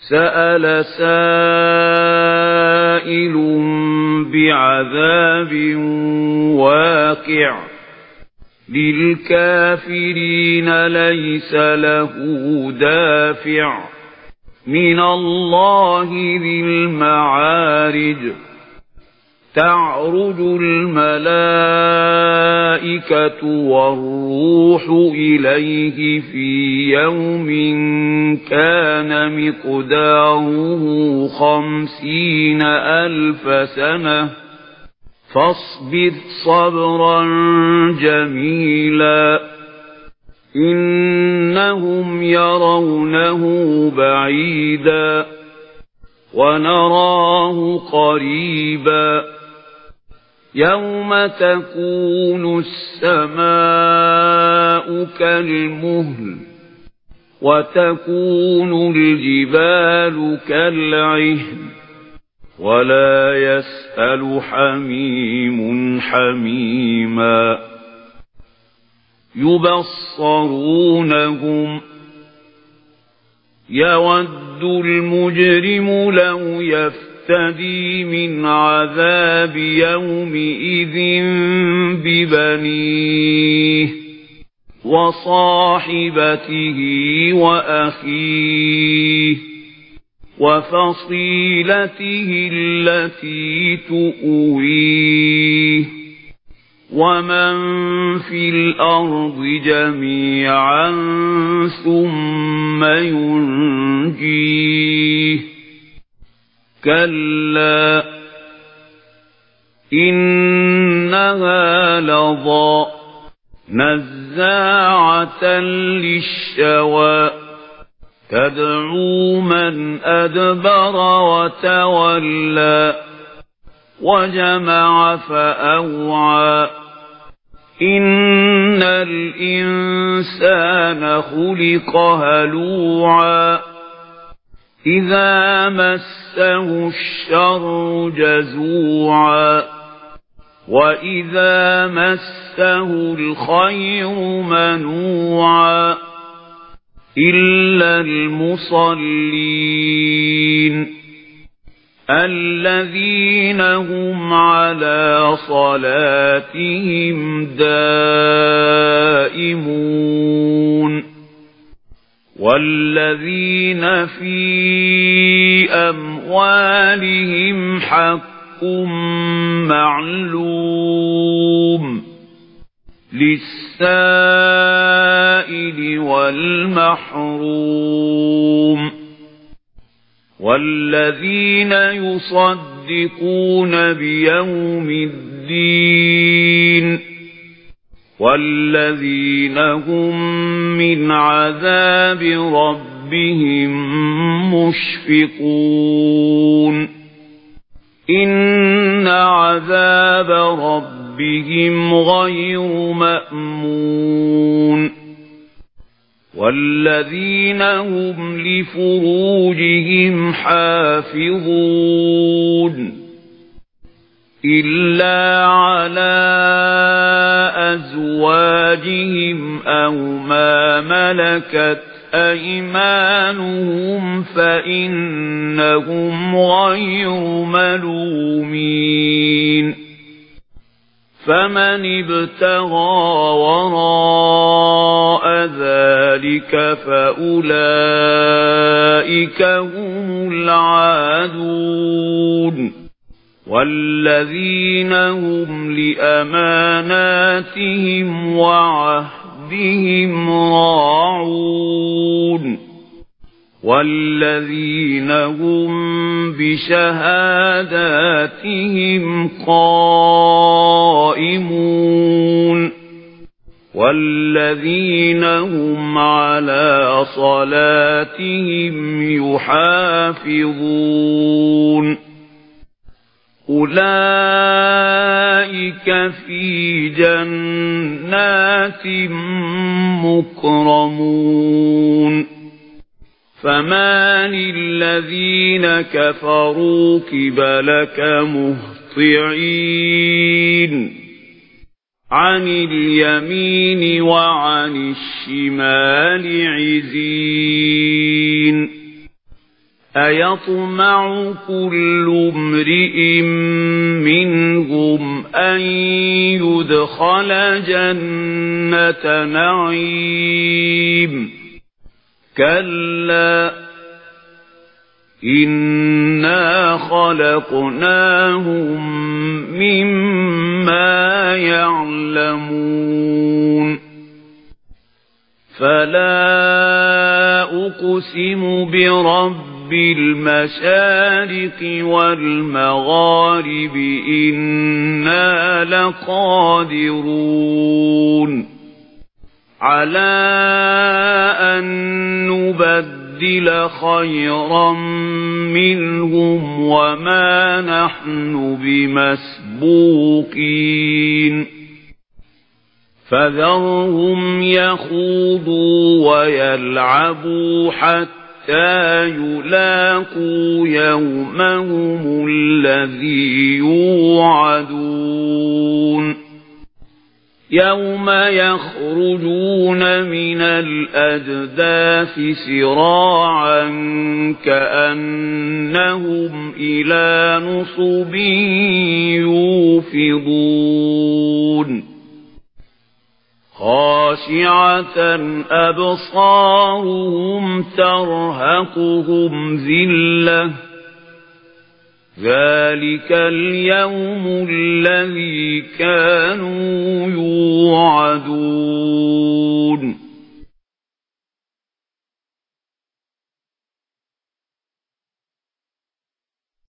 سأل سائل بعذاب واقع للكافرين ليس له دافع من الله ذي المعارج تعرج الملائكة والروح إليه في يوم كان مقداره 50,000 سنة فاصبر صبرا جميلا إنهم يرونه بعيدا ونراه قريبا يوم تكون السماء كالمهل وتكون الجبال كالعهن ولا يسأل حميم حميما يبصرونهم يود المجرم لو يفتدي من عذاب يومئذ ببنيه وصاحبته وأخيه وفصيلته التي تؤويه ومن في الأرض جميعا ثم ينجيه كلا إنها لظى نزاعة للشوى تدعو من أدبر وتولى وجمع فأوعى إن الإنسان خلق هلوعا إذا مسه الشر جزوعا وإذا مسه الخير منوعا إلا المصلين الذين هم على صلاتهم دائمون والذين في أموالهم حق معلوم للسائل والمحروم والذين يصدقون بيوم الدين والذين هم من عذاب ربهم مشفقون إن عذاب ربهم غير مأمون والذين هم لفروجهم حافظون إلا على أزواجهم أو ما ملكت أيمانهم فإنهم غير ملومين فمن ابتغى وراء ذلك فأولئك هم العادون والذين هم لأماناتهم وعهدهم راعون والذين هم بشهاداتهم قائمون والذين هم على صلاتهم يحافظون أولئك في جنات مكرمون فما للذين كفروا قبلك مهطعين عن اليمين وعن الشمال عزين أيطمع كل امرئ منهم أن يدخل جنة نعيم كلا إنا خلقناهم مما يعلمون فلا أقسم برب المشارق والمغارب إنا لقادرون على أن نبدل خيرا منهم وما نحن بمسبوقين فذرهم يخوضوا ويلعبوا حتى يلاقوا يومهم الذي يوعدون يوم يخرجون من الأجداث سراعا كأنهم إلى نصب يوفضون خاشعة أبصارهم ترهقهم ذلة ذلك اليوم الذي كانوا يوعدون